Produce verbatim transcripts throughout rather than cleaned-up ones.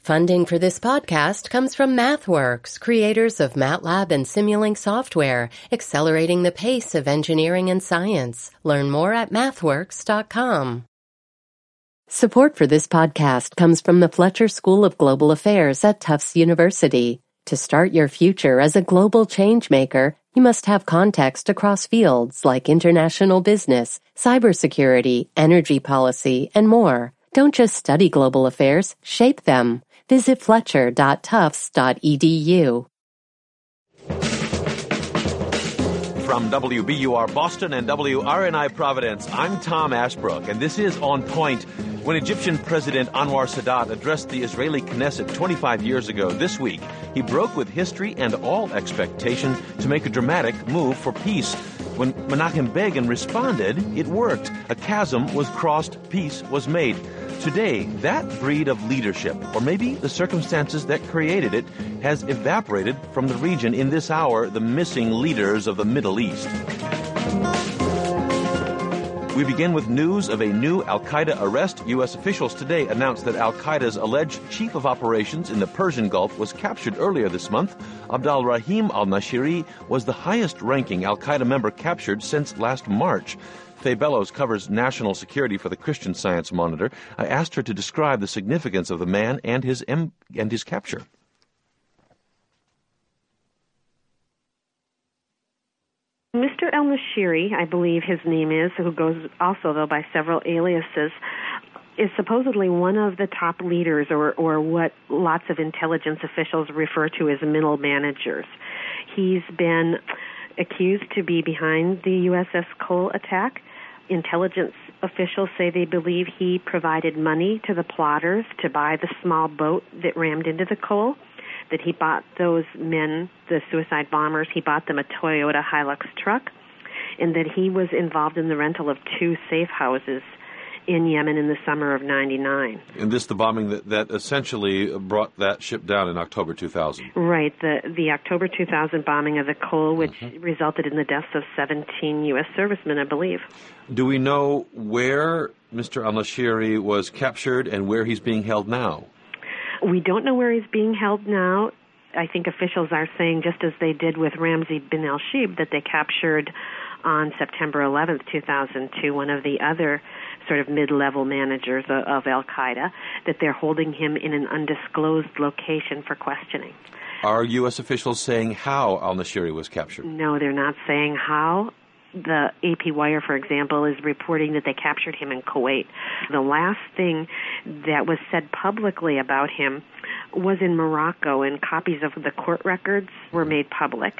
Funding for this podcast comes from MathWorks, creators of MATLAB and Simulink software, accelerating the pace of engineering and science. Learn more at mathworks dot com. Support for this podcast comes from the Fletcher School of Global Affairs at Tufts University. To start your future as a global changemaker, you must have context across fields like international business, cybersecurity, energy policy, and more. Don't just study global affairs, shape them. Visit fletcher dot tufts dot e d u. From W B U R Boston and W R N I Providence, I'm Tom Ashbrook, and this is On Point. When Egyptian President Anwar Sadat addressed the Israeli Knesset twenty-five years ago this week, he broke with history and all expectation to make a dramatic move for peace. When Menachem Begin responded, it worked. A chasm was crossed, peace was made. Today, that breed of leadership, or maybe the circumstances that created it, has evaporated from the region. In this hour, the missing leaders of the Middle East. We begin with news of a new al-Qaeda arrest. U S officials today announced that al-Qaeda's alleged chief of operations in the Persian Gulf was captured earlier this month. Abdul Rahim al-Nashiri was the highest-ranking al-Qaeda member captured since last March. Faye Bellows covers national security for the Christian Science Monitor. I asked her to describe the significance of the man and his em- and his capture. Mister al-Nashiri, I believe his name is, who goes also, though, by several aliases, is supposedly one of the top leaders, or, or what lots of intelligence officials refer to as middle managers. He's been accused to be behind the U S S Cole attack. Intelligence officials say they believe he provided money to the plotters to buy the small boat that rammed into the Cole, that he bought those men, the suicide bombers, he bought them a Toyota Hilux truck, and that he was involved in the rental of two safe houses in Yemen in the summer of ninety-nine. And this the bombing that, that essentially brought that ship down in October two thousand. Right, the the October two thousand bombing of the Cole, which mm-hmm. resulted in the deaths of seventeen U S servicemen, I believe. Do we know where Mister al-Nashiri was captured and where he's being held now? We don't know where he's being held now. I think officials are saying, just as they did with Ramzi bin al-Shibh, that they captured on September eleventh, two thousand two, one of the other sort of mid-level managers of, of al-Qaeda, that they're holding him in an undisclosed location for questioning. Are U S officials saying how al-Nashiri was captured? No, they're not saying how. The A P Wire, for example, is reporting that they captured him in Kuwait. The last thing that was said publicly about him was in Morocco, and copies of the court records were made public.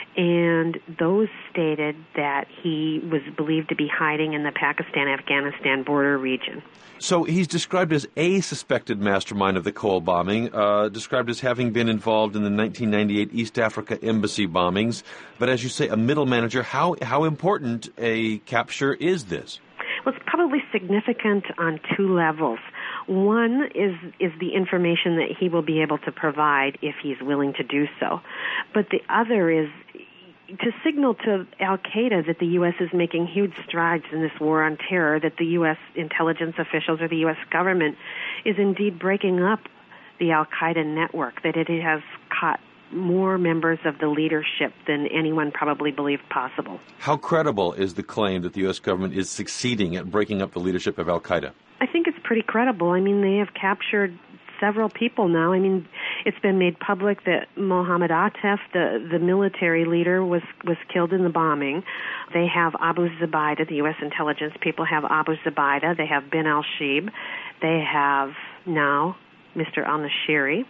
And those stated that he was believed to be hiding in the Pakistan-Afghanistan border region. So he's described as a suspected mastermind of the Cole bombing, uh, described as having been involved in the nineteen ninety-eight East Africa embassy bombings. But as you say, a middle manager, how how important a capture is this? Well, it's probably significant on two levels. One is is the information that he will be able to provide if he's willing to do so. But the other is to signal to al-Qaeda that the U S is making huge strides in this war on terror, that the U S intelligence officials or the U S government is indeed breaking up the al-Qaeda network, that it has caught more members of the leadership than anyone probably believed possible. How credible is the claim that the U S government is succeeding at breaking up the leadership of al-Qaeda? I think it's pretty credible. I mean, they have captured several people now. I mean, it's been made public that Mohammed Atef, the, the military leader, was, was killed in the bombing. They have Abu Zubaydah, the U S intelligence people have Abu Zubaydah. They have bin al-Shibh. They have now Mister al-Nashiri.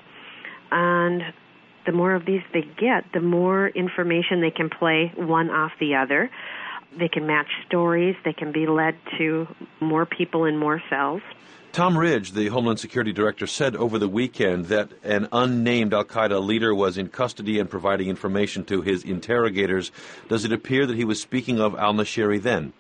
And the more of these they get, the more information they can play one off the other. They can match stories. They can be led to more people in more cells. Tom Ridge, the Homeland Security Director, said over the weekend that an unnamed al-Qaeda leader was in custody and providing information to his interrogators. Does it appear that he was speaking of al-Nashiri then?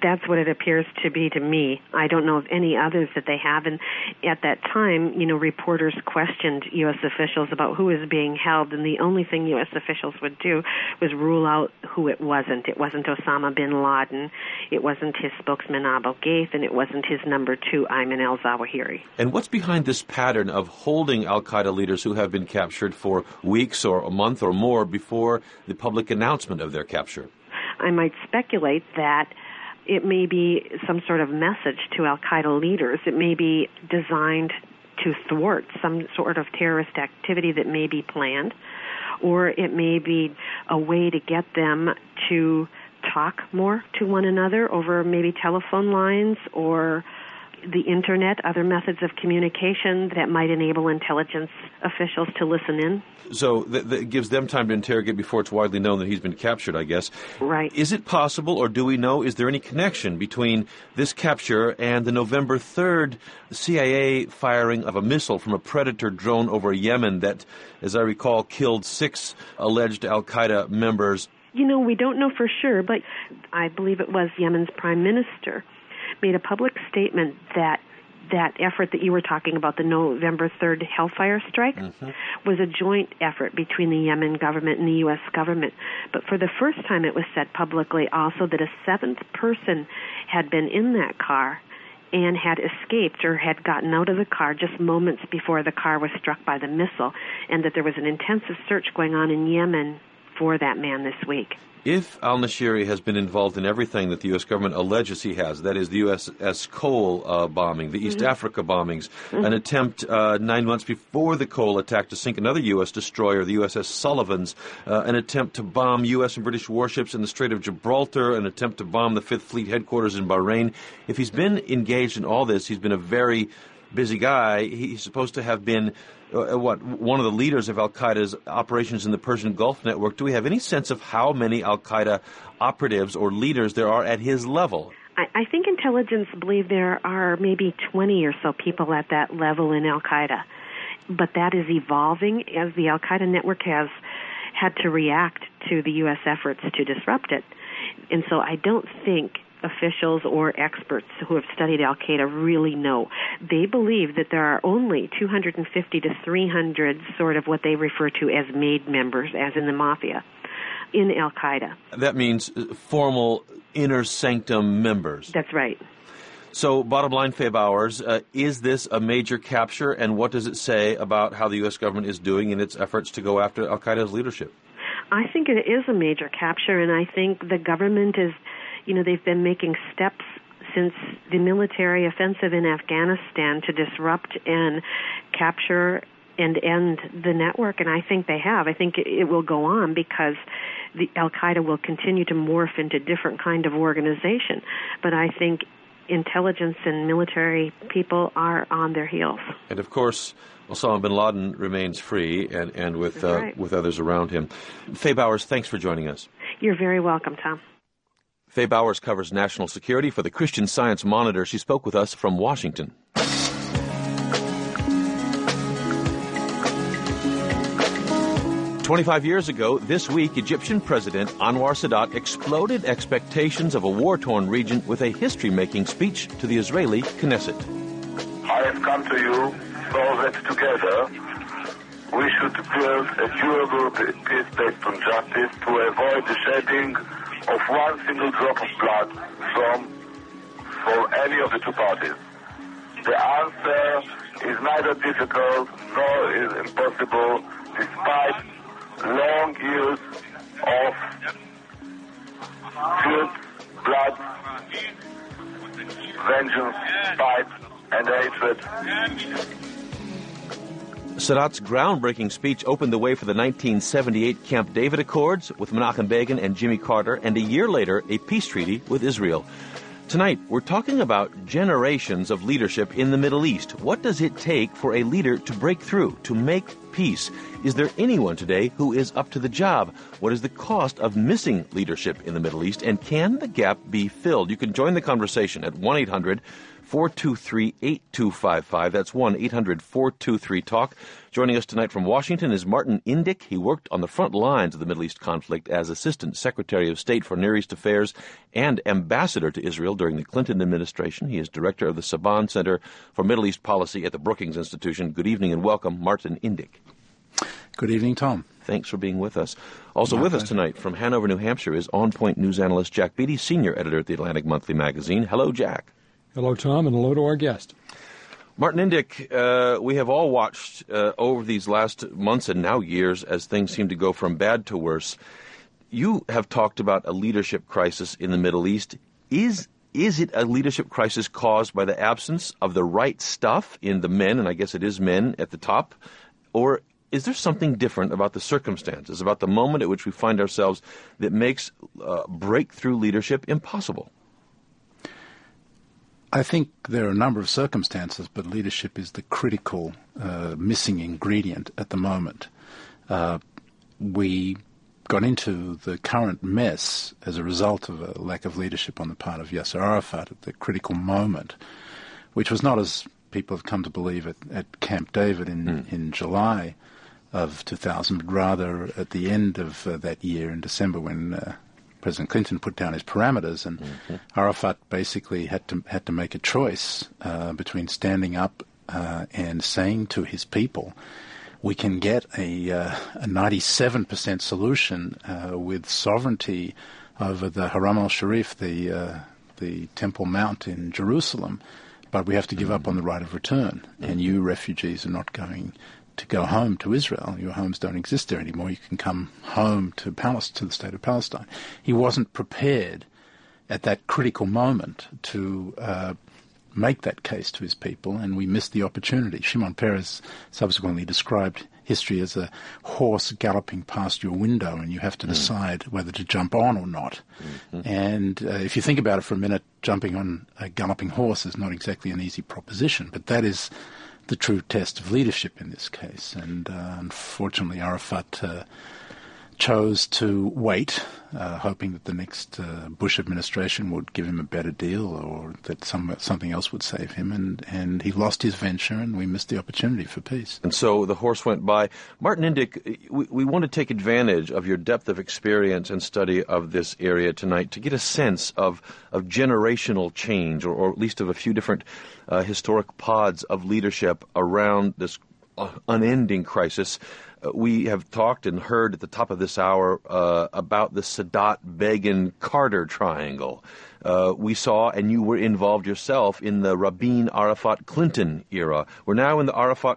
That's what it appears to be to me. I don't know of any others that they have. And at that time, you know, reporters questioned U S officials about who was being held, and the only thing U S officials would do was rule out who it wasn't. It wasn't Osama bin Laden. It wasn't his spokesman, Abu Ghaith, and it wasn't his number two, Ayman al-Zawahiri. And what's behind this pattern of holding al-Qaeda leaders who have been captured for weeks or a month or more before the public announcement of their capture? I might speculate that it may be some sort of message to al-Qaeda leaders. It may be designed to thwart some sort of terrorist activity that may be planned, or it may be a way to get them to talk more to one another over maybe telephone lines or the Internet, other methods of communication that might enable intelligence officials to listen in. So that, that gives them time to interrogate before it's widely known that he's been captured, I guess. Right. Is it possible, or do we know, is there any connection between this capture and the November third C I A firing of a missile from a Predator drone over Yemen that, as I recall, killed six alleged al-Qaeda members? You know, we don't know for sure, but I believe it was Yemen's prime minister made a public statement that that effort that you were talking about, the November third Hellfire strike, mm-hmm. was a joint effort between the Yemen government and the U S government. But for the first time it was said publicly also that a seventh person had been in that car and had escaped or had gotten out of the car just moments before the car was struck by the missile, and that there was an intensive search going on in Yemen for that man this week. If al-Nashiri has been involved in everything that the U S government alleges he has, that is the U S S Cole uh, bombing, the East mm-hmm. Africa bombings, mm-hmm. an attempt uh, nine months before the Cole attack to sink another U S destroyer, the U S S Sullivan's, uh, an attempt to bomb U S and British warships in the Strait of Gibraltar, an attempt to bomb the Fifth Fleet headquarters in Bahrain. If he's been engaged in all this, he's been a very busy guy. He's supposed to have been Uh, what, one of the leaders of al-Qaeda's operations in the Persian Gulf network. Do we have any sense of how many al-Qaeda operatives or leaders there are at his level? I, I think intelligence believe there are maybe twenty or so people at that level in al-Qaeda. But that is evolving as the al-Qaeda network has had to react to the U S efforts to disrupt it. And so I don't think officials or experts who have studied al-Qaeda really know. They believe that there are only two hundred fifty to three hundred sort of what they refer to as made members, as in the mafia, in al-Qaeda. That means formal inner sanctum members. That's right. So, bottom line, Faye Bowers, uh, is this a major capture, and what does it say about how the U S government is doing in its efforts to go after al-Qaeda's leadership? I think it is a major capture, and I think the government is, you know, they've been making steps since the military offensive in Afghanistan to disrupt and capture and end the network, and I think they have. I think it will go on because the al-Qaeda will continue to morph into different kind of organization. But I think intelligence and military people are on their heels. And of course, Osama bin Laden remains free and, and with, uh, right. with others around him. Faye Bowers, thanks for joining us. You're very welcome, Tom. Faye Bowers covers national security for the Christian Science Monitor. She spoke with us from Washington. Twenty-five years ago, this week, Egyptian President Anwar Sadat exploded expectations of a war-torn region with a history-making speech to the Israeli Knesset. I have come to you so that together we should build a durable peace based on justice to avoid the shedding of one single drop of blood from for any of the two parties. The answer is neither difficult nor is impossible, despite long years of guilt, blood, vengeance, spite, and hatred. Sadat's groundbreaking speech opened the way for the nineteen seventy-eight Camp David Accords with Menachem Begin and Jimmy Carter, and a year later, a peace treaty with Israel. Tonight, we're talking about generations of leadership in the Middle East. What does it take for a leader to break through, to make peace? Is there anyone today who is up to the job? What is the cost of missing leadership in the Middle East, and can the gap be filled? You can join the conversation at one eight hundred four two three, eight two five five. That's one eight hundred four two three talk. Joining us tonight from Washington is Martin Indyk. He worked on the front lines of the Middle East conflict as Assistant Secretary of State for Near East Affairs and Ambassador to Israel during the Clinton administration. He is Director of the Saban Center for Middle East Policy at the Brookings Institution. Good evening and welcome, Martin Indyk. Good evening, Tom. Thanks for being with us. Also My with pleasure. us tonight from Hanover, New Hampshire is On Point news analyst Jack Beatty, Senior Editor at the Atlantic Monthly Magazine. Hello, Jack. Hello, Tom, and hello to our guest. Martin Indyk, uh, we have all watched uh, over these last months and now years as things seem to go from bad to worse. You have talked about a leadership crisis in the Middle East. Is is it a leadership crisis caused by the absence of the right stuff in the men, and I guess it is men at the top, or is there something different about the circumstances, about the moment at which we find ourselves that makes uh, breakthrough leadership impossible? I think there are a number of circumstances, but leadership is the critical uh, missing ingredient at the moment. Uh, we got into the current mess as a result of a lack of leadership on the part of Yasser Arafat at the critical moment, which was not, as people have come to believe, at, at Camp David in, mm. in July of two thousand, but rather at the end of uh, that year in December when uh, President Clinton put down his parameters, and mm-hmm. Arafat basically had to had to make a choice uh, between standing up uh, and saying to his people, we can get a, uh, a ninety-seven percent solution uh, with sovereignty over the Haram al-Sharif, the, uh, the Temple Mount in Jerusalem, but we have to give mm-hmm. up on the right of return, mm-hmm. and you refugees are not going to go home to Israel. Your homes don't exist there anymore. You can come home to Palestine, to the state of Palestine. He wasn't prepared at that critical moment to uh, make that case to his people, and we missed the opportunity. Shimon Peres subsequently described history as a horse galloping past your window, and you have to mm. decide whether to jump on or not. Mm-hmm. And uh, if you think about it for a minute, jumping on a galloping horse is not exactly an easy proposition, but that is the true test of leadership in this case. And uh, unfortunately, Arafat uh, chose to wait, uh, hoping that the next uh, Bush administration would give him a better deal or that some, something else would save him. And, and he lost his venture, and we missed the opportunity for peace. And so the horse went by. Martin Indyk, we, we want to take advantage of your depth of experience and study of this area tonight to get a sense of, of generational change, or, or at least of a few different uh, historic pods of leadership around this uh, unending crisis. Uh, we have talked and heard at the top of this hour uh, about the Sadat-Begin-Carter triangle. Uh, we saw, and you were involved yourself, in the Rabin-Arafat-Clinton era. We're now in the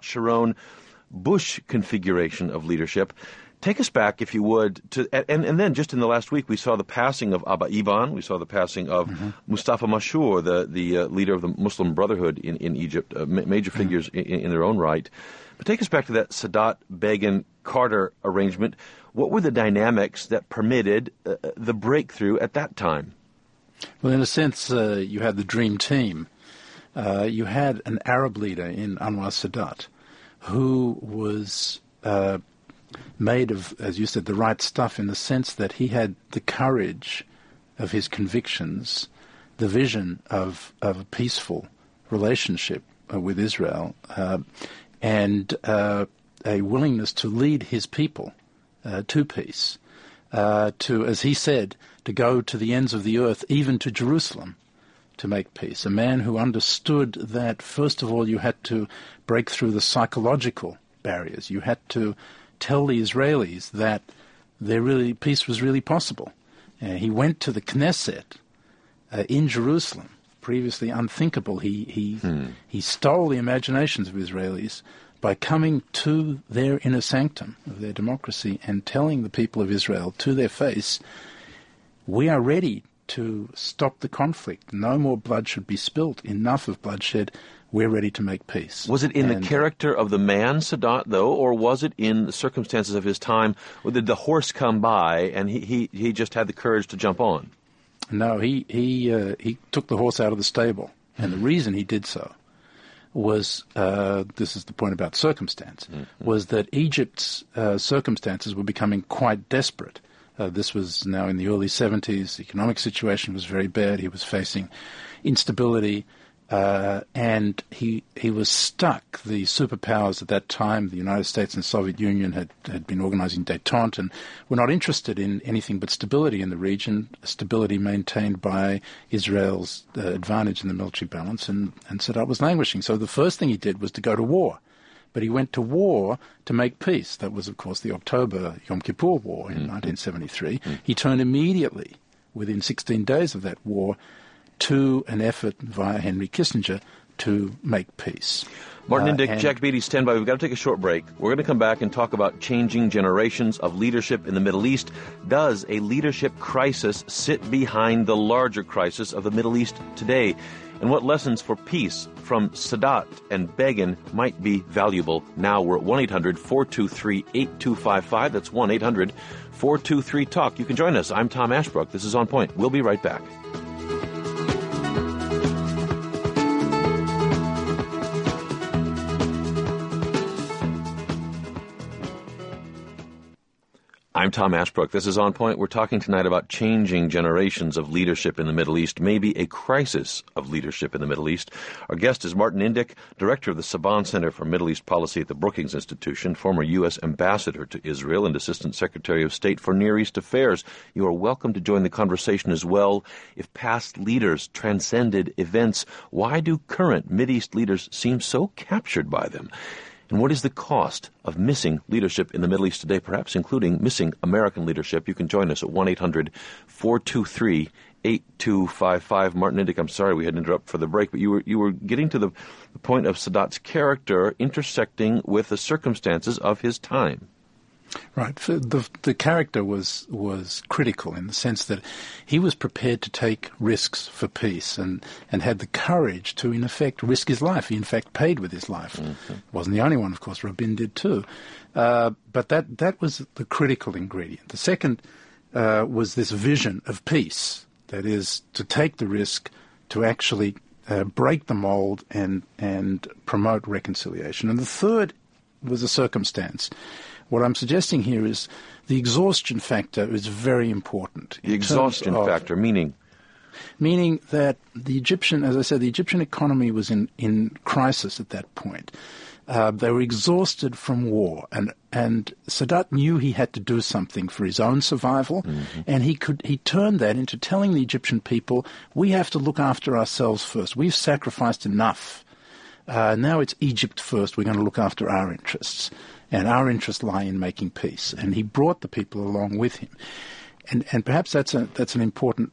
Arafat-Sharon-Bush configuration of leadership. Take us back, if you would, to and, and then just in the last week we saw the passing of Abba Eban, we saw the passing of mm-hmm. Mustafa Mashur, the, the uh, leader of the Muslim Brotherhood in, in Egypt, uh, ma- major mm-hmm. figures in, in their own right. But take us back to that Sadat-Begin-Carter arrangement. What were the dynamics that permitted uh, the breakthrough at that time? Well, in a sense, uh, you had the dream team. Uh, you had an Arab leader in Anwar Sadat who was uh, made of, as you said, the right stuff in the sense that he had the courage of his convictions, the vision of, of a peaceful relationship uh, with Israel, uh, and uh, a willingness to lead his people uh, to peace, uh, to, as he said, to go to the ends of the earth, even to Jerusalem, to make peace. A man who understood that, first of all, you had to break through the psychological barriers. You had to tell the Israelis that there really peace was really possible. Uh, he went to the Knesset uh, in Jerusalem, previously unthinkable. He he hmm. he stole the imaginations of Israelis by coming to their inner sanctum of their democracy and telling the people of Israel to their face, we are ready to stop the conflict. No more blood should be spilt. Enough of bloodshed. We're ready to make peace. Was it in and, the character of the man, Sadat, though, or was it in the circumstances of his time? Or did the horse come by and he, he, he just had the courage to jump on? No, he he uh, he took the horse out of the stable, and the reason he did so was, uh, this is the point about circumstance, mm-hmm. was that Egypt's uh, circumstances were becoming quite desperate. Uh, this was now in the early seventies. The economic situation was very bad. He was facing instability, Uh, and he he was stuck. The superpowers at that time, the United States and Soviet Union, had, had been organizing détente and were not interested in anything but stability in the region, stability maintained by Israel's uh, advantage in the military balance, and, and Sadat was languishing. So the first thing he did was to go to war. But he went to war to make peace. That was, of course, the October Yom Kippur War in mm-hmm. nineteen seventy-three. Mm-hmm. He turned immediately, within sixteen days of that war, to an effort via Henry Kissinger to make peace. Martin uh, Indyk, Jack Beatty, stand by. We've got to take a short break. We're going to come back and talk about changing generations of leadership in the Middle East. Does a leadership crisis sit behind the larger crisis of the Middle East today? And what lessons for peace from Sadat and Begin might be valuable now? We're at one eight hundred four two three eight two five five. That's one eight hundred four two three talk. You can join us. I'm Tom Ashbrook. This is On Point. We'll be right back. I'm Tom Ashbrook. This is On Point. We're talking tonight about changing generations of leadership in the Middle East, maybe a crisis of leadership in the Middle East. Our guest is Martin Indyk, director of the Saban Center for Middle East Policy at the Brookings Institution, former U S ambassador to Israel and assistant secretary of state for Near East Affairs. You are welcome to join the conversation as well. If past leaders transcended events, why do current Mideast leaders seem so captured by them? And what is the cost of missing leadership in the Middle East today, perhaps including missing American leadership? You can join us at one eight hundred four two three eight two five five. Martin Indyk, I'm sorry we had to interrupt for the break, but you were you were getting to the, the point of Sadat's character intersecting with the circumstances of his time. Right. The the character was was critical in the sense that he was prepared to take risks for peace and, and had the courage to, in effect, risk his life. He, in fact, paid with his life. Mm-hmm. Wasn't the only one, of course. Rabin did too. Uh, but that, that was the critical ingredient. The second uh, was this vision of peace, that is, to take the risk to actually uh, break the mold and, and promote reconciliation. And the third was a circumstance. What I'm suggesting here is the exhaustion factor is very important. The exhaustion of, factor, meaning? Meaning that the Egyptian, as I said, the Egyptian economy was in, in crisis at that point. Uh, they were exhausted from war, and and Sadat knew he had to do something for his own survival, mm-hmm. and he could he turned that into telling the Egyptian people, we have to look after ourselves first. We've sacrificed enough. Uh, now it's Egypt first. We're going to look after our interests. And our interests lie in making peace. And he brought the people along with him. And and perhaps that's a that's an important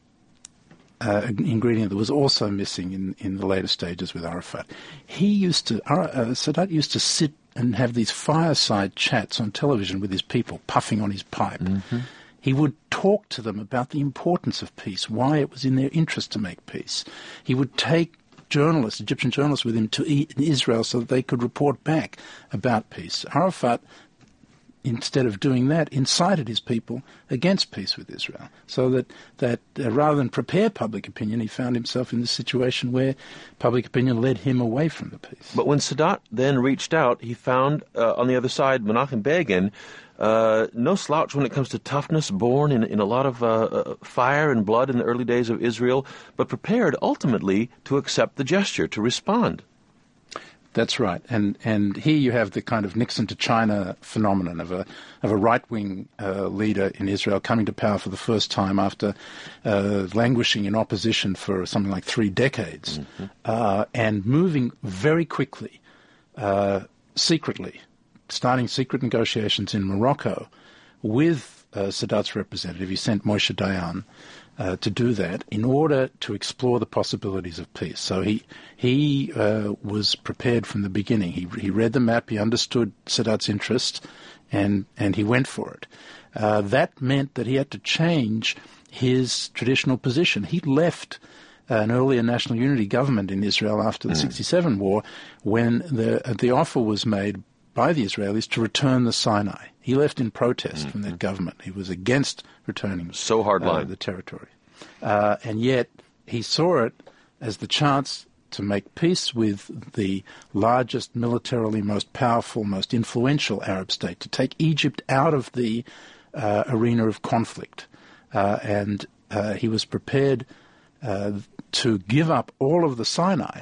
uh, ingredient that was also missing in, in the later stages with Arafat. He used to, uh, Sadat used to sit and have these fireside chats on television with his people, puffing on his pipe. Mm-hmm. He would talk to them about the importance of peace, why it was in their interest to make peace. He would take journalists, Egyptian journalists, with him to Israel so that they could report back about peace. Arafat, instead of doing that, incited his people against peace with Israel, so that, that uh, rather than prepare public opinion, he found himself in this situation where public opinion led him away from the peace. But when Sadat then reached out, he found uh, on the other side Menachem Begin, Uh, no slouch when it comes to toughness, born in, in a lot of uh, uh, fire and blood in the early days of Israel, but prepared ultimately to accept the gesture, to respond. That's right. And and here you have the kind of Nixon to China phenomenon of a of a right-wing uh, leader in Israel coming to power for the first time after uh, languishing in opposition for something like three decades, mm-hmm. uh, and moving very quickly, uh, secretly, starting secret negotiations in Morocco with uh, Sadat's representative. He sent Moshe Dayan uh, to do that in order to explore the possibilities of peace. So he he uh, was prepared from the beginning. He he read the map, he understood Sadat's interests, and, and he went for it. Uh, that meant that he had to change his traditional position. He left uh, an earlier national unity government in Israel after the mm. sixty-seven war when the uh, the offer was made by the Israelis to return the Sinai. He left in protest mm-hmm. from that government. He was against returning so hard line. Uh, the territory. Uh, and yet he saw it as the chance to make peace with the largest, militarily most powerful, most influential Arab state, to take Egypt out of the uh, arena of conflict. Uh, and uh, he was prepared uh, to give up all of the Sinai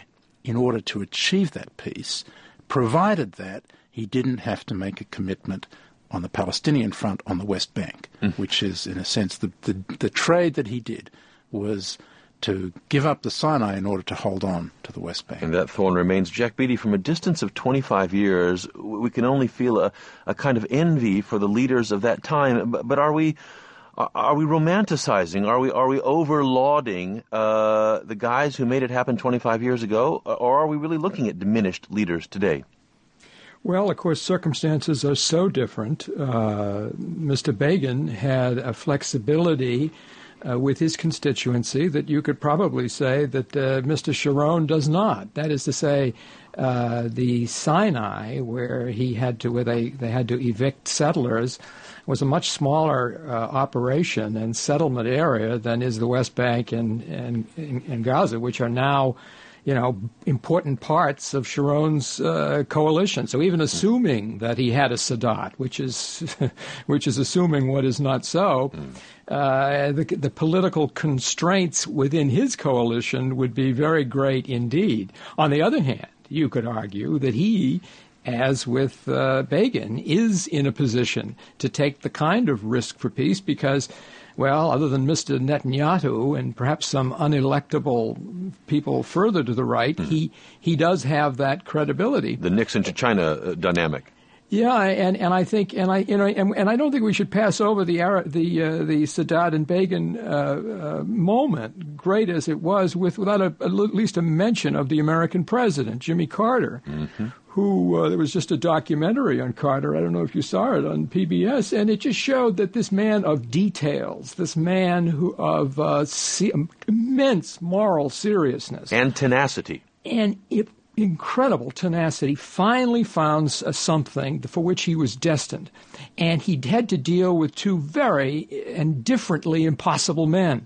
in order to achieve that peace, provided that he didn't have to make a commitment on the Palestinian front on the West Bank, mm. which is, in a sense, the, the, the trade that he did was to give up the Sinai in order to hold on to the West Bank. And that thorn remains. Jack Beatty, from a distance of twenty-five years, we can only feel a, a kind of envy for the leaders of that time. But, but are we are we romanticizing? Are we are we over-lauding uh, the guys who made it happen twenty-five years ago? Or are we really looking at diminished leaders today? Well, of course, circumstances are so different. Uh, Mister Begin had a flexibility Uh, with his constituency that you could probably say that uh, Mister Sharon does not. That is to say, uh, the Sinai, where he had to, where they, they had to evict settlers, was a much smaller uh, operation and settlement area than is the West Bank and, and, and Gaza, which are now, you know, important parts of Sharon's uh, coalition. So even assuming that he had a Sadat, which is which is assuming what is not so, mm. uh, the, the political constraints within his coalition would be very great indeed. On the other hand, you could argue that he, as with uh, Begin, is in a position to take the kind of risk for peace because, well, other than Mister Netanyahu and perhaps some unelectable people further to the right, mm. he he does have that credibility. The Nixon to China uh, dynamic. Yeah, and, and I think and I you know and, and I don't think we should pass over the the uh, the Sadat and Begin uh, uh, moment, great as it was, with without a, at least a mention of the American president, Jimmy Carter. Mm-hmm. Who, uh, there was just a documentary on Carter, I don't know if you saw it, on P B S, and it just showed that this man of details, this man who of uh, se- immense moral seriousness. And tenacity. And it, incredible tenacity, finally found uh, something for which he was destined. And he had to deal with two very and differently impossible men.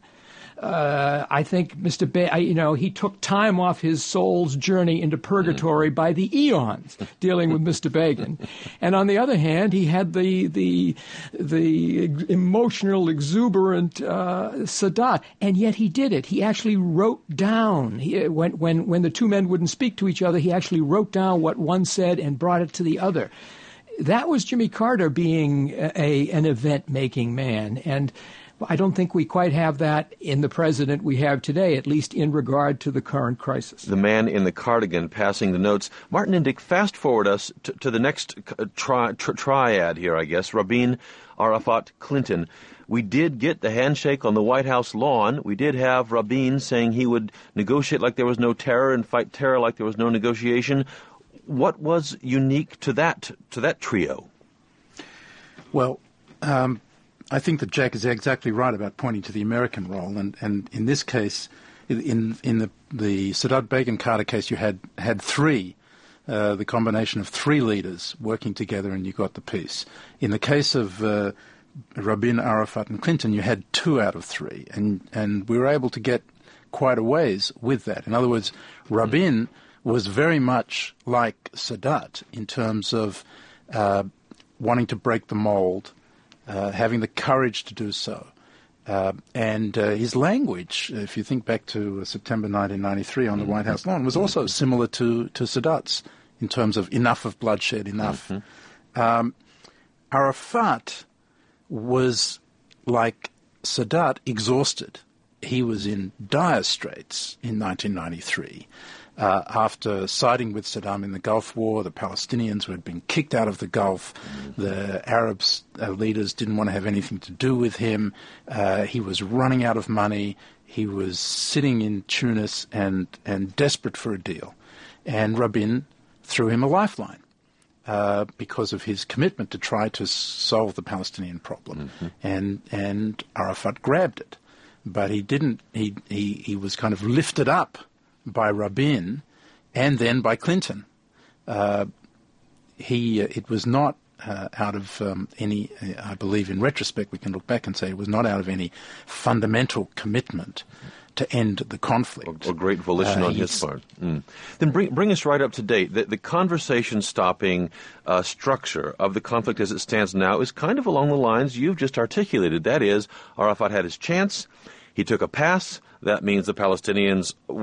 Uh, I think Mister Ba- I, you know, he took time off his soul's journey into purgatory by the eons, dealing with Mister Begin, and on the other hand, he had the the the emotional, exuberant uh, Sadat, and yet he did it. He actually wrote down he, when when when the two men wouldn't speak to each other. He actually wrote down what one said and brought it to the other. That was Jimmy Carter being a, a an event-making man, and I don't think we quite have that in the president we have today, at least in regard to the current crisis. The man in the cardigan passing the notes. Martin Indyk, fast forward us to, to the next tri- tri- triad here, I guess, Rabin, Arafat, Clinton. We did get the handshake on the White House lawn. We did have Rabin saying he would negotiate like there was no terror and fight terror like there was no negotiation. What was unique to that to that trio? Well, um, I think that Jack is exactly right about pointing to the American role, and, and in this case, in in the the Sadat Begin Carter case, you had had three, uh, the combination of three leaders working together, and you got the peace. In the case of uh, Rabin, Arafat, and Clinton, you had two out of three, and and we were able to get quite a ways with that. In other words, Rabin was very much like Sadat in terms of uh, wanting to break the mold. Uh, having the courage to do so. Uh, and uh, his language, if you think back to uh, September nineteen ninety-three on the White House lawn, was also similar to, to Sadat's in terms of enough of bloodshed, enough. Mm-hmm. Um, Arafat was, like Sadat, exhausted. He was in dire straits in nineteen ninety-three. Uh, after siding with Saddam in the Gulf War, the Palestinians who had been kicked out of the Gulf, mm-hmm. the Arab uh, leaders didn't want to have anything to do with him. Uh, he was running out of money. He was sitting in Tunis and, and desperate for a deal. And Rabin threw him a lifeline uh, because of his commitment to try to solve the Palestinian problem. Mm-hmm. And and Arafat grabbed it. But he didn't. He, he, he was kind of lifted up by Rabin, and then by Clinton. Uh, he, uh, it was not uh, out of um, any, uh, I believe in retrospect we can look back and say it was not out of any fundamental commitment to end the conflict. Or, or great volition uh, on his part. Mm. Then bring, bring us right up to date. The, the conversation-stopping uh, structure of the conflict as it stands now is kind of along the lines you've just articulated. That is, Arafat had his chance. He took a pass. That means the Palestinians want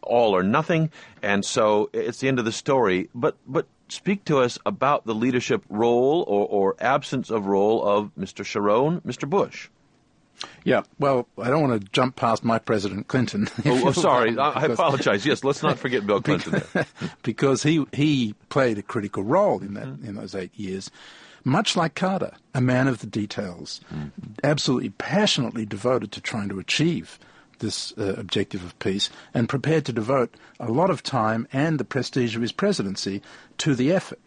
all or nothing, and so it's the end of the story. But but speak to us about the leadership role or, or absence of role of Mister Sharon, Mister Bush. Yeah, well, I don't want to jump past my President Clinton. Oh, oh sorry, I, I apologize. Yes, let's not forget Bill Clinton there. Because he he played a critical role in that mm-hmm. in those eight years. Much like Carter, a man of the details, mm-hmm. absolutely passionately devoted to trying to achieve this uh, objective of peace and prepared to devote a lot of time and the prestige of his presidency to the effort.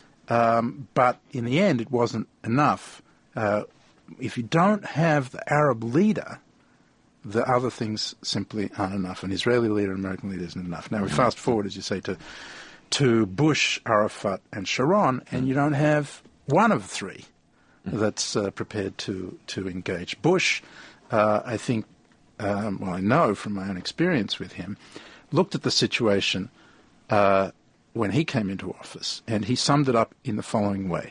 Um, but in the end, it wasn't enough. Uh, if you don't have the Arab leader, the other things simply aren't enough. An Israeli leader, an American leader isn't enough. Now, we fast forward, as you say, to, to Bush, Arafat, and Sharon, and you don't have one of the three that's uh, prepared to, to engage. Bush, uh, I think, um, well, I know from my own experience with him, looked at the situation uh, when he came into office, and he summed it up in the following way.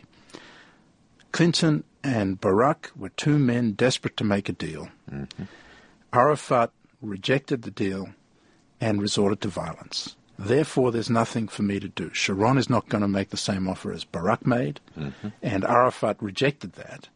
Clinton and Barack were two men desperate to make a deal. Mm-hmm. Arafat rejected the deal and resorted to violence. Therefore, there's nothing for me to do. Sharon is not going to make the same offer as Barack made, mm-hmm. and Arafat rejected that.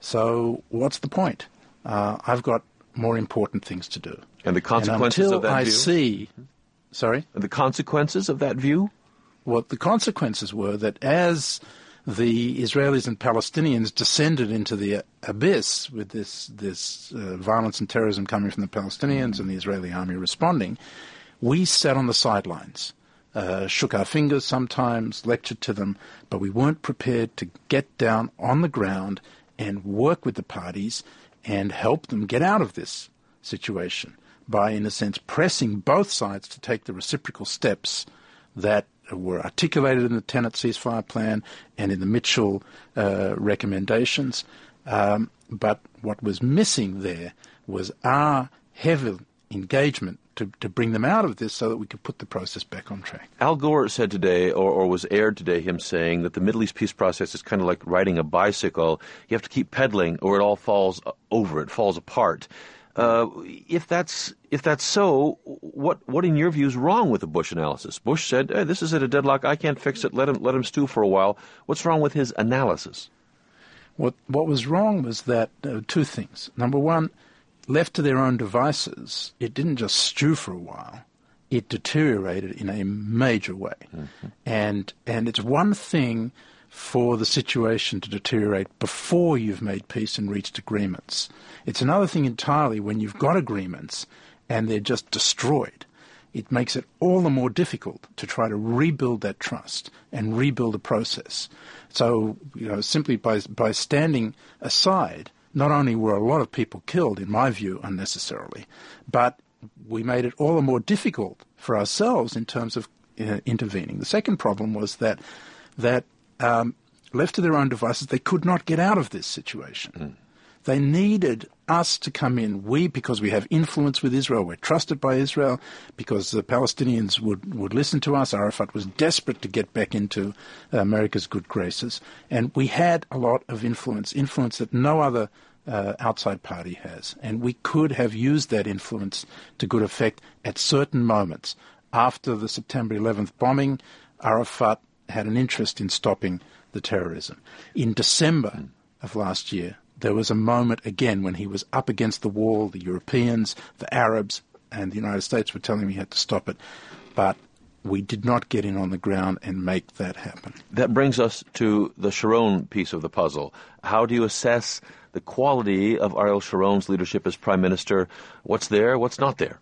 So what's the point? Uh, I've got more important things to do. And the consequences and of that I view? see, sorry? And the consequences of that view? Well, the consequences were that as the Israelis and Palestinians descended into the abyss with this, this uh, violence and terrorism coming from the Palestinians mm-hmm. and the Israeli army responding, we sat on the sidelines, uh, shook our fingers sometimes, lectured to them, but we weren't prepared to get down on the ground and work with the parties and help them get out of this situation by, in a sense, pressing both sides to take the reciprocal steps that were articulated in the Tenet ceasefire plan and in the Mitchell uh, recommendations. Um, but what was missing there was our heavy engagement to, to bring them out of this so that we could put the process back on track. Al Gore said today, or, or was aired today, him saying that the Middle East peace process is kind of like riding a bicycle. You have to keep pedaling or it all falls over, it falls apart. Uh, if that's if that's so, what what in your view is wrong with the Bush analysis? Bush said, hey, this is at a deadlock, I can't fix it, let him let him stew for a while. What's wrong with his analysis? What what was wrong was that uh, two things. Number one, left to their own devices, it didn't just stew for a while. It deteriorated in a major way. Mm-hmm. And and it's one thing for the situation to deteriorate before you've made peace and reached agreements. It's another thing entirely when you've got agreements and they're just destroyed. It makes it all the more difficult to try to rebuild that trust and rebuild a process. So, you know, simply by by standing aside, not only were a lot of people killed, in my view, unnecessarily, but we made it all the more difficult for ourselves in terms of uh, intervening. The second problem was that that um, left to their own devices, they could not get out of this situation. Mm. They needed us to come in. We, because we have influence with Israel, we're trusted by Israel, because the Palestinians would, would listen to us. Arafat was desperate to get back into uh, America's good graces. And we had a lot of influence, influence that no other uh, outside party has. And we could have used that influence to good effect at certain moments. After the September eleventh bombing, Arafat had an interest in stopping the terrorism. In December mm. of last year, there was a moment again when he was up against the wall. The Europeans, the Arabs, and the United States were telling him he had to stop it. But we did not get in on the ground and make that happen. That brings us to the Sharon piece of the puzzle. How do you assess the quality of Ariel Sharon's leadership as Prime Minister? What's there, what's not there?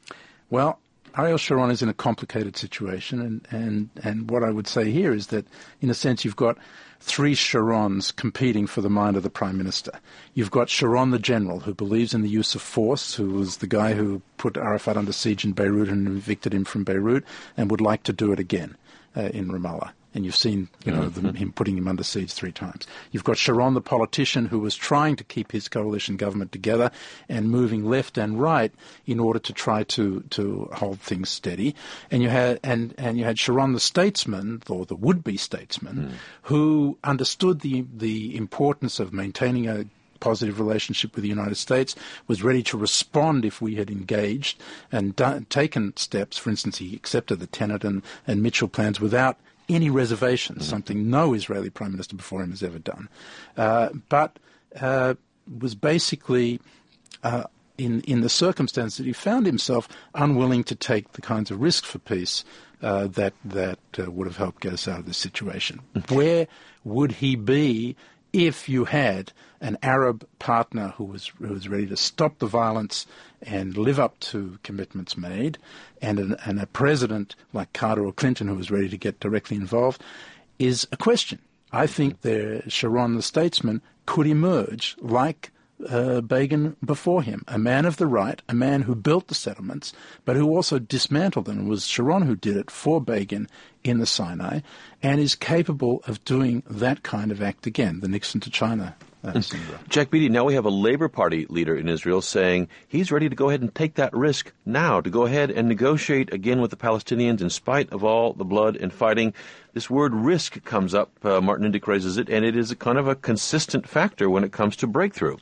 Well, Ariel Sharon is in a complicated situation, and, and, and what I would say here is that, in a sense, you've got three Sharons competing for the mind of the Prime Minister. You've got Sharon the general, who believes in the use of force, who was the guy who put Arafat under siege in Beirut and evicted him from Beirut, and would like to do it again uh, in Ramallah. And you've seen, you know, mm-hmm. the, him putting him under siege three times. You've got Sharon, the politician, who was trying to keep his coalition government together and moving left and right in order to try to, to hold things steady. And you had and, and you had Sharon, the statesman, or the would-be statesman, mm. who understood the the importance of maintaining a positive relationship with the United States, was ready to respond if we had engaged and done, taken steps. For instance, he accepted the Tenet and, and Mitchell plans without any reservations, mm-hmm. something no Israeli Prime Minister before him has ever done. Uh, but uh, was basically... Uh, In, in the circumstance that he found himself unwilling to take the kinds of risks for peace uh, that that uh, would have helped get us out of this situation. Where would he be if you had an Arab partner who was who was ready to stop the violence and live up to commitments made, and, an, and a president like Carter or Clinton who was ready to get directly involved? Is a question. I think the Sharon, the statesman, could emerge like Uh, Begin before him, a man of the right, a man who built the settlements, but who also dismantled them. It was Sharon who did it for Begin in the Sinai, and is capable of doing that kind of act again, the Nixon to China uh, syndrome. Jack Beatty, now we have a Labor Party leader in Israel saying he's ready to go ahead and take that risk now, to go ahead and negotiate again with the Palestinians in spite of all the blood and fighting. This word risk comes up, uh, Martin Indyk raises it, and it is a kind of a consistent factor when it comes to breakthrough.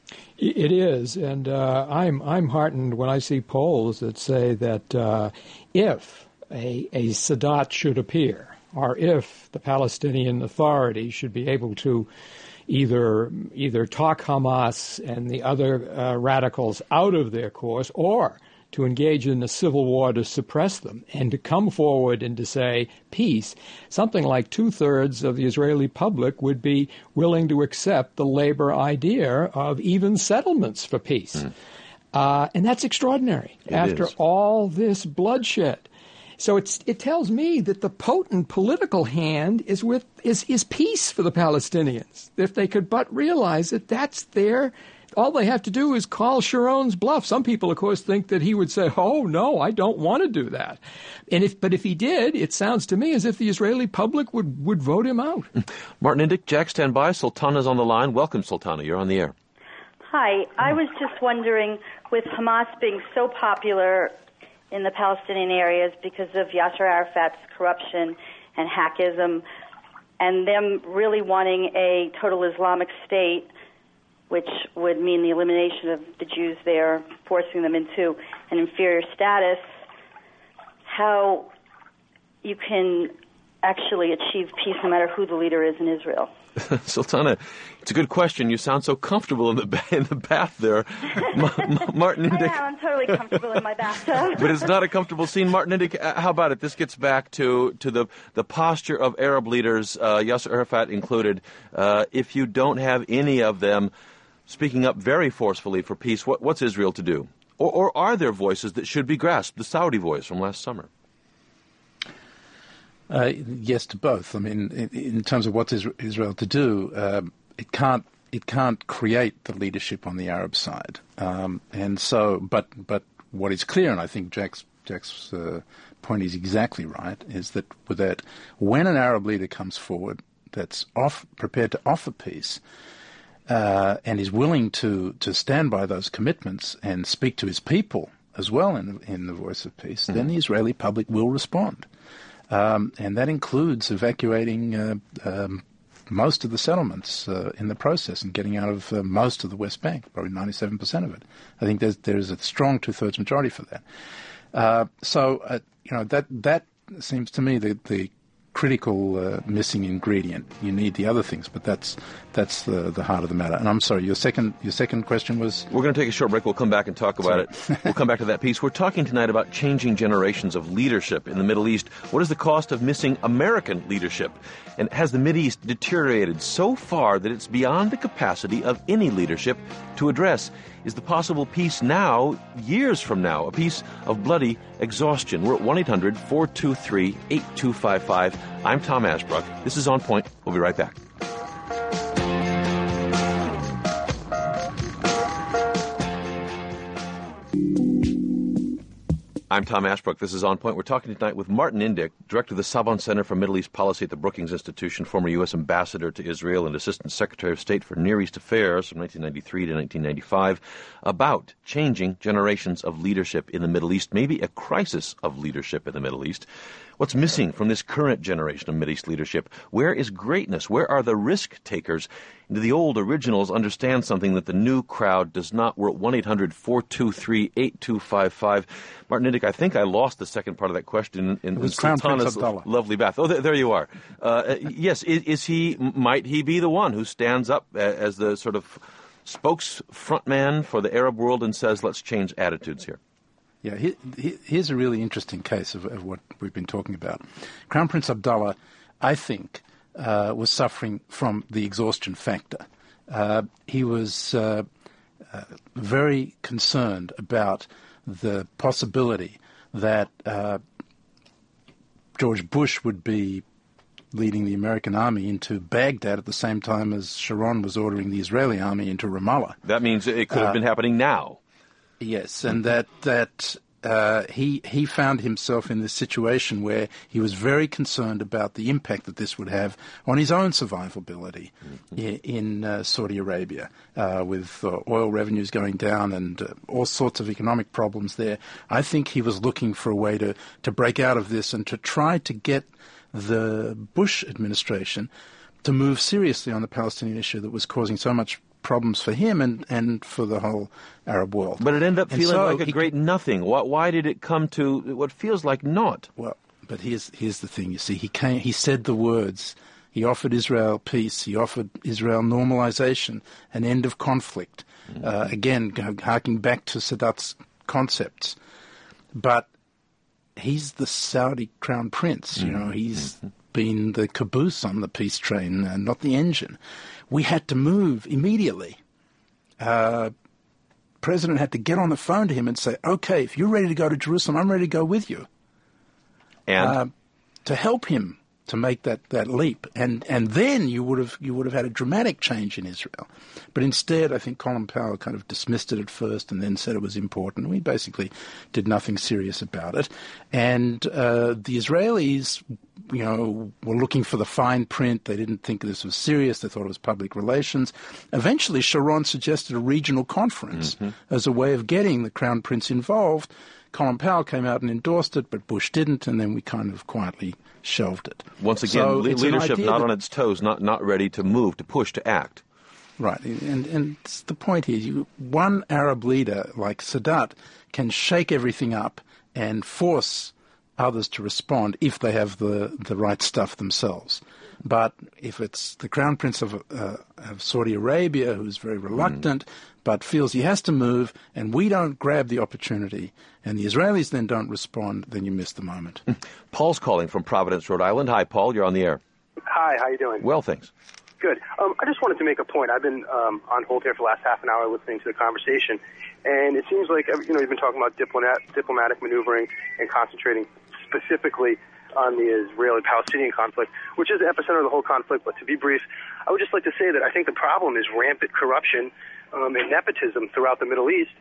It is, and uh, I'm I'm heartened when I see polls that say that uh, if a, a Sadat should appear, or if the Palestinian Authority should be able to either either talk Hamas and the other uh, radicals out of their course, or to engage in a civil war to suppress them, and to come forward and to say peace, something like two-thirds of the Israeli public would be willing to accept the labor idea of even settlements for peace. Mm. Uh, and that's extraordinary it after is. all this bloodshed. So it's, it tells me that the potent political hand is with is, is peace for the Palestinians. If they could but realize that that's their... All they have to do is call Sharon's bluff. Some people, of course, think that he would say, oh, no, I don't want to do that. And if, But if he did, it sounds to me as if the Israeli public would, would vote him out. Martin Indyk, Jack, stand by. Sultana's on the line. Welcome, Sultana. You're on the air. Hi. I was just wondering, with Hamas being so popular in the Palestinian areas because of Yasser Arafat's corruption and hackism, and them really wanting a total Islamic state, which would mean the elimination of the Jews there, forcing them into an inferior status, how you can actually achieve peace no matter who the leader is in Israel. Sultana, it's a good question. You sound so comfortable in the ba- in the bath there. Ma- Ma- Martin Indyk. I am. I'm totally comfortable in my bathtub. But it's not a comfortable scene. Martin Indyk, uh, how about it? This gets back to, to the, the posture of Arab leaders, uh, Yasser Arafat included. Uh, if you don't have any of them speaking up very forcefully for peace, what, what's Israel to do? Or, or are there voices that should be grasped? The Saudi voice from last summer. Uh, yes to both. I mean, in, in terms of what's Israel to do, um, it can't it can't create the leadership on the Arab side. Um, and so, but but what is clear, and I think Jack's Jack's uh, point is exactly right, is that with that, when an Arab leader comes forward that's off prepared to offer peace, uh, and is willing to to stand by those commitments and speak to his people as well in in the voice of peace, mm-hmm. then the Israeli public will respond. Um, and that includes evacuating uh, um, most of the settlements uh, in the process and getting out of uh, most of the West Bank, probably ninety-seven percent of it. I think there's there's a strong two-thirds majority for that. Uh, so, uh, you know, that that seems to me the, the critical uh, missing ingredient. You need the other things, but that's that's the the heart of the matter. And I'm sorry, your second your second question was? We're going to take a short break. We'll come back and talk about sorry. it. We'll come back to that piece. We're talking tonight about changing generations of leadership in the Middle East. What is the cost of missing American leadership? And has the Mideast deteriorated so far that it's beyond the capacity of any leadership to address? Is the possible peace now, years from now, a peace of bloody exhaustion? We're at one eight hundred four two three eight two five five. I'm Tom Ashbrook. This is On Point. We'll be right back. I'm Tom Ashbrook. This is On Point. We're talking tonight with Martin Indyk, Director of the Saban Center for Middle East Policy at the Brookings Institution, former U S Ambassador to Israel and Assistant Secretary of State for Near East Affairs from nineteen ninety-three to nineteen ninety-five, about changing generations of leadership in the Middle East, maybe a crisis of leadership in the Middle East. What's missing from this current generation of Mideast leadership? Where is greatness? Where are the risk takers? Do the old originals understand something that the new crowd does not? We're at one eight hundred four two three eight two five five. Martin Indyk, I think I lost the second part of that question in, in Sultana's lovely bath. Oh, there, there you are. Uh, yes, is, is he? Might he be the one who stands up as the sort of spokes frontman for the Arab world and says, "Let's change attitudes here"? Yeah, he, he, here's a really interesting case of, of what we've been talking about. Crown Prince Abdullah, I think, uh, was suffering from the exhaustion factor. Uh, he was uh, uh, very concerned about the possibility that uh, George Bush would be leading the American army into Baghdad at the same time as Sharon was ordering the Israeli army into Ramallah. That means it could have uh, been happening now. Yes, and that that uh, he he found himself in this situation where he was very concerned about the impact that this would have on his own survivability mm-hmm. in, in uh, Saudi Arabia, uh, with uh, oil revenues going down and uh, all sorts of economic problems there. I think he was looking for a way to, to break out of this and to try to get the Bush administration to move seriously on the Palestinian issue that was causing so much problems for him and, and for the whole Arab world. But it ended up and feeling so like a great nothing. Why, why did it come to what feels like naught? Well, but here's here's the thing. You see, he came. He said the words. He offered Israel peace. He offered Israel normalization, an end of conflict. Mm-hmm. Uh, again, harking back to Sadat's concepts. But he's the Saudi crown prince. You know, he's mm-hmm. been the caboose on the peace train, uh, not the engine. We had to move immediately. Uh, President had to get on the phone to him and say, okay, if you're ready to go to Jerusalem, I'm ready to go with you. And uh, to help him to make that, that leap. And and then you would have you would have had a dramatic change in Israel. But instead, I think Colin Powell kind of dismissed it at first and then said it was important. We basically did nothing serious about it. And uh, the Israelis, you know, were looking for the fine print. They didn't think this was serious. They thought it was public relations. Eventually, Sharon suggested a regional conference mm-hmm. as a way of getting the Crown Prince involved. Colin Powell came out and endorsed it, but Bush didn't, and then we kind of quietly shelved it. Once again, so le- leadership not that, on its toes, not not ready to move, to push, to act. Right, and and the point here, you, one Arab leader like Sadat can shake everything up and force others to respond if they have the, the right stuff themselves. But if it's the Crown Prince of, uh, of Saudi Arabia, who's very reluctant, mm. but feels he has to move, and we don't grab the opportunity, and the Israelis then don't respond, then you miss the moment. Paul's calling from Providence, Rhode Island. Hi, Paul. You're on the air. Hi. How you doing? Well, thanks. Good. Um, I just wanted to make a point. I've been um, on hold here for the last half an hour listening to the conversation, and it seems like, you know, you've been talking about diplomat, diplomatic maneuvering and concentrating specifically on the Israeli-Palestinian conflict, which is the epicenter of the whole conflict. But to be brief, I would just like to say that I think the problem is rampant corruption um, and nepotism throughout the Middle East.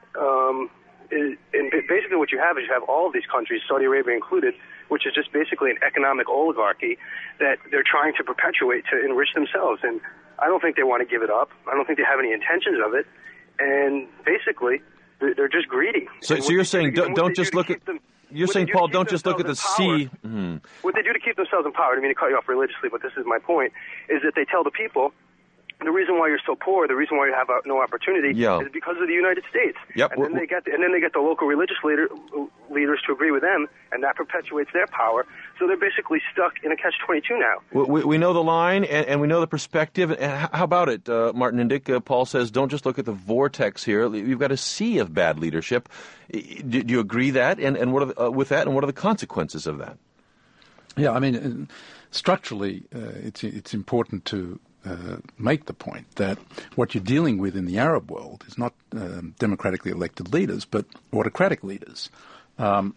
Um, is, and basically what you have is you have all of these countries, Saudi Arabia included, which is just basically an economic oligarchy that they're trying to perpetuate to enrich themselves. And I don't think they want to give it up. I don't think they have any intentions of it. And basically, they're just greedy. So, so you're saying don't, don't just look at... Them, You're saying, Paul, don't just look at the sea. Mm-hmm. What they do to keep themselves empowered, I mean to cut you off religiously, but this is my point, is that they tell the people, the reason why you're so poor, the reason why you have no opportunity, yeah. is because of the United States. Yep. And then they get the, and then they get the local religious leader, leaders to agree with them, and that perpetuates their power. So they're basically stuck in a catch twenty-two now. We, we know the line, and, and we know the perspective. And how about it, uh, Martin Indyk? Uh, Paul says, don't just look at the vortex here. You've got a sea of bad leadership. Do, do you agree that? And, and what are the, uh, with that, and what are the consequences of that? Yeah, I mean, structurally, uh, it's it's important to Uh, make the point that what you're dealing with in the Arab world is not um, democratically elected leaders, but autocratic leaders um,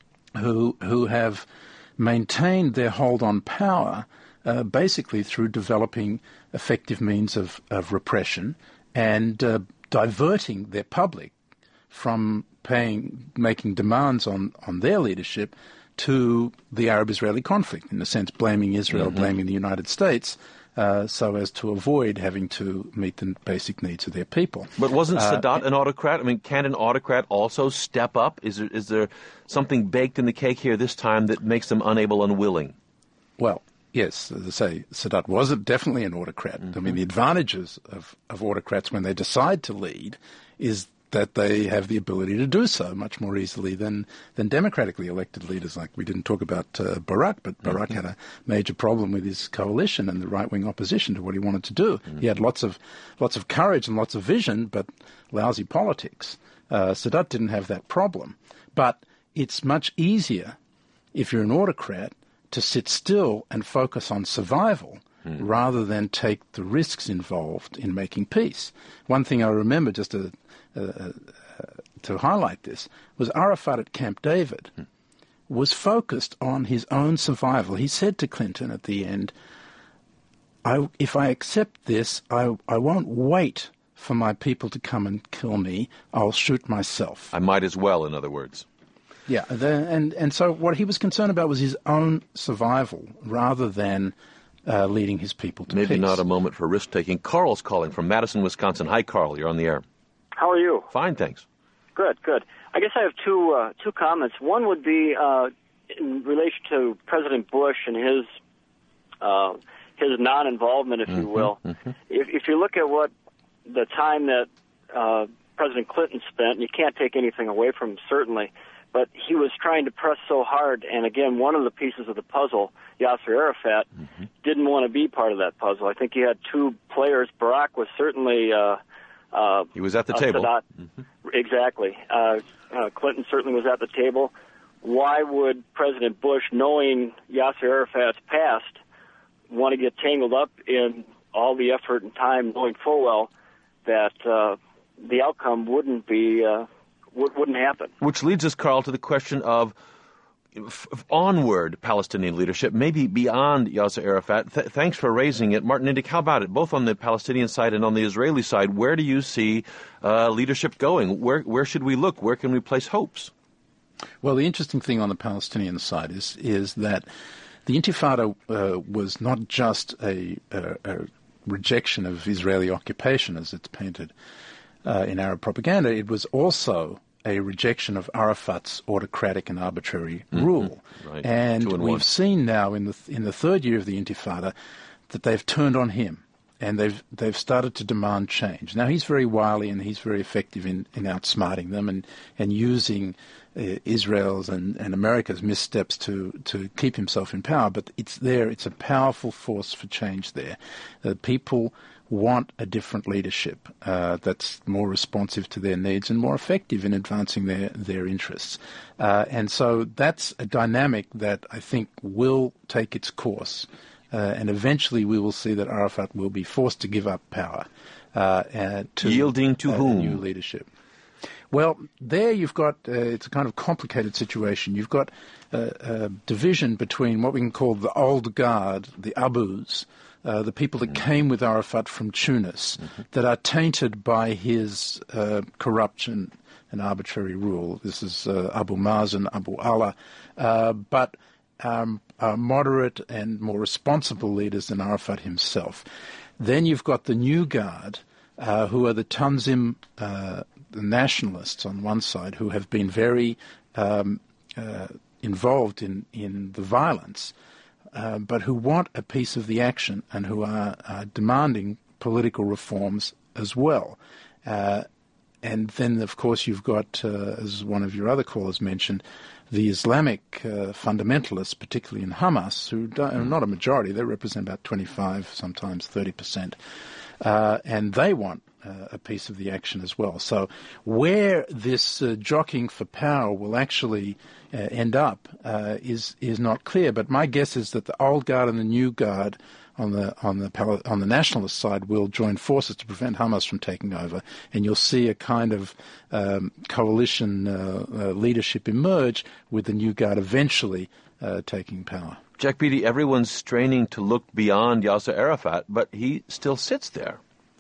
who who have maintained their hold on power uh, basically through developing effective means of, of repression and uh, diverting their public from paying, making demands on, on their leadership to the Arab-Israeli conflict, in a sense blaming Israel, mm-hmm. blaming the United States, uh, so as to avoid having to meet the basic needs of their people. But wasn't Uh, Sadat an autocrat? I mean, can an autocrat also step up? Is there, is there something baked in the cake here this time that makes them unable, unwilling? Well, yes, as I say, Sadat was definitely an autocrat. Mm-hmm. I mean, the advantages of, of autocrats when they decide to lead is that they have the ability to do so much more easily than, than democratically elected leaders. Like we didn't talk about uh, Barack, but Barack mm-hmm. had a major problem with his coalition and the right-wing opposition to what he wanted to do. Mm-hmm. He had lots of lots of courage and lots of vision, but lousy politics. Uh, Sadat didn't have that problem. But it's much easier if you're an autocrat to sit still and focus on survival mm. rather than take the risks involved in making peace. One thing I remember, just to, uh, uh, to highlight this, was Arafat at Camp David mm. was focused on his own survival. He said to Clinton at the end, I, if I accept this, I, I won't wait for my people to come and kill me. I'll shoot myself. I might as well, in other words. Yeah, the, and, and so what he was concerned about was his own survival rather than uh, leading his people to Maybe peace. not a moment for risk-taking. Carl's calling from Madison, Wisconsin. Hi, Carl. You're on the air. How are you? Fine, thanks. Good, good. I guess I have two uh, two comments. One would be uh, in relation to President Bush and his uh, his non-involvement, if mm-hmm, you will. Mm-hmm. If, if you look at what the time that uh, President Clinton spent, and you can't take anything away from him, certainly, but he was trying to press so hard, and again, one of the pieces of the puzzle, Yasser Arafat, mm-hmm. didn't want to be part of that puzzle. I think he had two players. Barack was certainly... Uh, uh, he was at the uh, table. Sadat. Mm-hmm. Exactly. Uh, uh, Clinton certainly was at the table. Why would President Bush, knowing Yasser Arafat's past, want to get tangled up in all the effort and time, knowing full well that uh, the outcome wouldn't be... Uh, wouldn't happen. Which leads us, Carl, to the question of f- onward Palestinian leadership, maybe beyond Yasser Arafat. Th- thanks for raising it. Martin Indyk, how about it? Both on the Palestinian side and on the Israeli side, where do you see uh, leadership going? Where where should we look? Where can we place hopes? Well, the interesting thing on the Palestinian side is is that the Intifada uh, was not just a, a, a rejection of Israeli occupation, as it's painted uh, in Arab propaganda. It was also a rejection of Arafat's autocratic and arbitrary mm-hmm. rule. Right. And, and we've one. seen now in the in the third year of the Intifada that they've turned on him and they've they've started to demand change. Now, he's very wily and he's very effective in, in outsmarting them and, and using uh, Israel's and, and America's missteps to, to keep himself in power. But it's there. It's a powerful force for change there. The people want a different leadership uh, that's more responsive to their needs and more effective in advancing their, their interests. Uh, and so that's a dynamic that I think will take its course. Uh, and eventually we will see that Arafat will be forced to give up power. Uh, uh, to, Yielding to uh, whom? New leadership. Well, there you've got, uh, it's a kind of complicated situation. You've got uh, a division between what we can call the old guard, the Abus, Uh, the people that came with Arafat from Tunis, mm-hmm. that are tainted by his uh, corruption and arbitrary rule. This is uh, Abu Mazen, Abu Allah, uh, but um, are moderate and more responsible leaders than Arafat himself. Then you've got the new guard, uh, who are the Tanzim, uh, the nationalists on one side, who have been very um, uh, involved in, in the violence, Uh, but who want a piece of the action and who are, are demanding political reforms as well. Uh, and then, of course, you've got, uh, as one of your other callers mentioned, the Islamic uh, fundamentalists, particularly in Hamas, who don't, are not a majority. They represent about twenty-five, sometimes thirty percent. Uh, and they want uh, a piece of the action as well. So where this uh, jockeying for power will actually uh, end up uh, is is not clear. But my guess is that the old guard and the new guard on the on the on the nationalist side will join forces to prevent Hamas from taking over, and you'll see a kind of um, coalition uh, uh, leadership emerge with the new guard eventually uh, taking power. Jack Beatty, everyone's straining to look beyond Yasser Arafat, but he still sits there.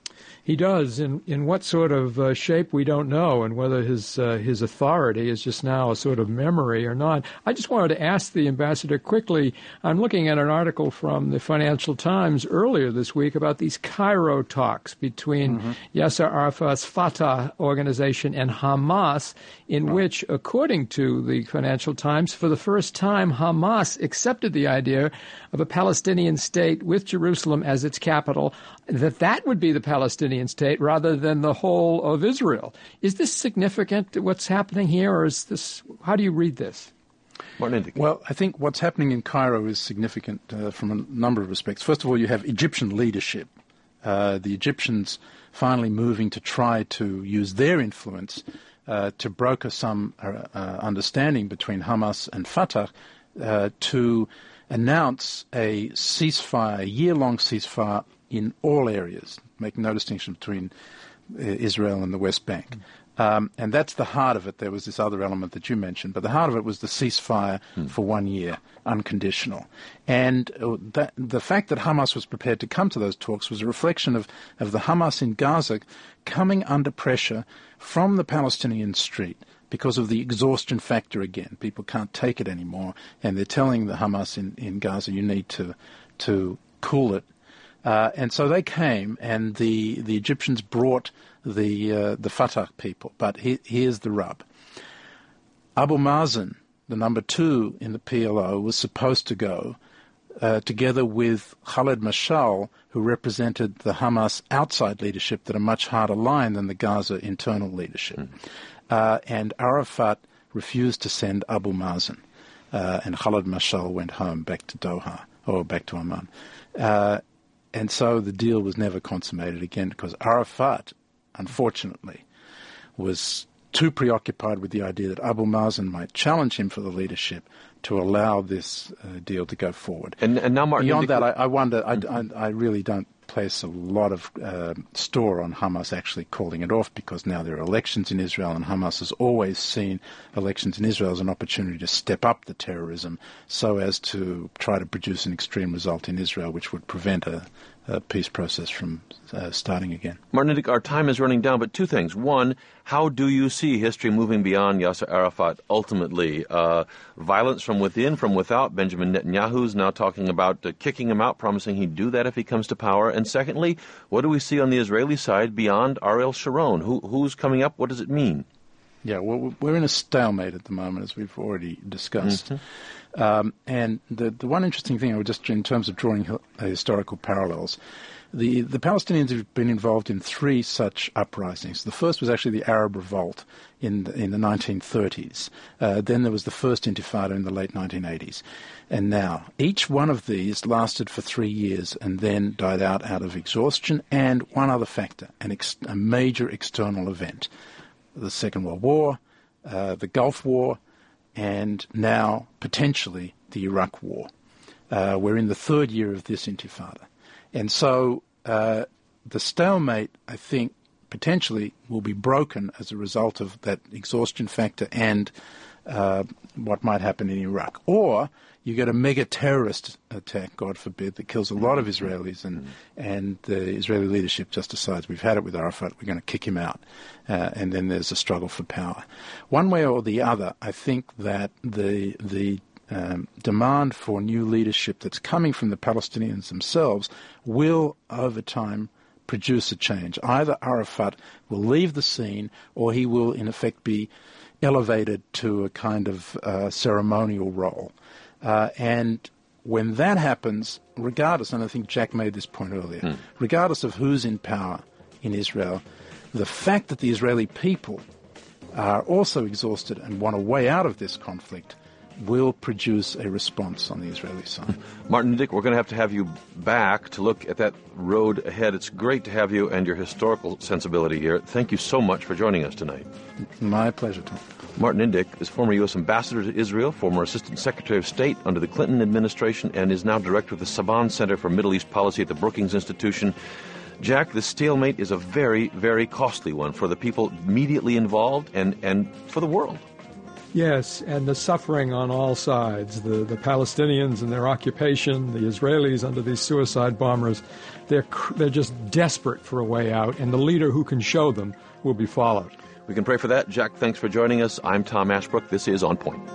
He does. In in what sort of uh, shape, we don't know, and whether his uh, his authority is just now a sort of memory or not. I just wanted to ask the ambassador quickly. I'm looking at an article from the Financial Times earlier this week about these Cairo talks between mm-hmm. Yasser Arafat's Fatah organization and Hamas, in which, according to the Financial Times, for the first time, Hamas accepted the idea of a Palestinian state with Jerusalem as its capital, that that would be the Palestinian state rather than the whole of Israel. Is this significant, what's happening here, or is this, how do you read this? Well, I think what's happening in Cairo is significant uh, from a number of respects. First of all, you have Egyptian leadership. Uh, the Egyptians finally moving to try to use their influence uh, to broker some uh, uh, understanding between Hamas and Fatah uh, to announce a ceasefire, a year-long ceasefire in all areas, making no distinction between uh, Israel and the West Bank. Mm. Um, and that's the heart of it. There was this other element that you mentioned, but the heart of it was the ceasefire mm. for one year, unconditional. And uh, that, the fact that Hamas was prepared to come to those talks was a reflection of, of the Hamas in Gaza coming under pressure from the Palestinian street because of the exhaustion factor again. People can't take it anymore, and they're telling the Hamas in, in Gaza, you need to to cool it. Uh, and so they came, and the, the Egyptians brought the uh, the Fatah people. But he, here's the rub. Abu Mazen, the number two in the P L O, was supposed to go uh, together with Khaled Mashal, who represented the Hamas outside leadership that are much harder line than the Gaza internal leadership. Mm. Uh, and Arafat refused to send Abu Mazen, uh, and Khaled Mashal went home back to Doha, or back to Amman. Uh, and so the deal was never consummated again because Arafat, unfortunately, was too preoccupied with the idea that Abu Mazen might challenge him for the leadership to allow this uh, deal to go forward. And, and now, Martin, beyond that, I, I wonder, I, I, I really don't place a lot of uh, store on Hamas actually calling it off, because now there are elections in Israel, and Hamas has always seen elections in Israel as an opportunity to step up the terrorism so as to try to produce an extreme result in Israel which would prevent a, a peace process from uh, starting again. Martin Indyk, our time is running down, but two things. One, how do you see history moving beyond Yasser Arafat ultimately? Uh, violence from within, from without. Benjamin Netanyahu's now talking about uh, kicking him out, promising he'd do that if he comes to power. And secondly, what do we see on the Israeli side beyond Ariel Sharon? Who, who's coming up? What does it mean? Yeah, well, we're in a stalemate at the moment, as we've already discussed. Mm-hmm. Um, and the, the one interesting thing, I would just in terms of drawing uh, historical parallels, the, the Palestinians have been involved in three such uprisings. The first was actually the Arab Revolt in the, in the nineteen thirties. Uh, then there was the first Intifada in the late nineteen eighties. And now, each one of these lasted for three years and then died out out of exhaustion and one other factor, an ex- a major external event. The Second World War, uh, the Gulf War, and now, potentially, the Iraq War. Uh, we're in the third year of this Intifada. And so uh, the stalemate, I think, potentially will be broken as a result of that exhaustion factor and uh, what might happen in Iraq. Or you get a mega terrorist attack, God forbid, that kills a lot of Israelis, and mm-hmm. and the Israeli leadership just decides we've had it with Arafat, we're going to kick him out, uh, and then there's a struggle for power. One way or the other, I think that the the um, demand for new leadership that's coming from the Palestinians themselves will, over time, produce a change. Either Arafat will leave the scene, or he will, in effect, be elevated to a kind of uh, ceremonial role. Uh, and when that happens, regardless, and I think Jack made this point earlier, mm. regardless of who's in power in Israel, the fact that the Israeli people are also exhausted and want a way out of this conflict will produce a response on the Israeli side. Martin Indyk, we're going to have to have you back to look at that road ahead. It's great to have you and your historical sensibility here. Thank you so much for joining us tonight. My pleasure, Tom. Martin Indyk is former U S Ambassador to Israel, former Assistant Secretary of State under the Clinton administration, and is now Director of the Saban Center for Middle East Policy at the Brookings Institution. Jack, this stalemate is a very, very costly one for the people immediately involved and, and for the world. Yes, and the suffering on all sides, the, the Palestinians and their occupation, the Israelis under these suicide bombers. They're, they're just desperate for a way out, and the leader who can show them will be followed. We can pray for that. Jack, thanks for joining us. I'm Tom Ashbrook. This is On Point.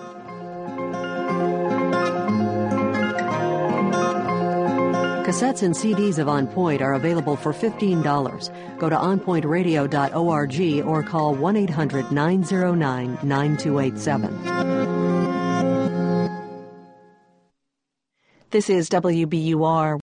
Cassettes and C Ds of On Point are available for fifteen dollars. Go to on point radio dot org or call one eight hundred nine oh nine nine two eight seven. This is W B U R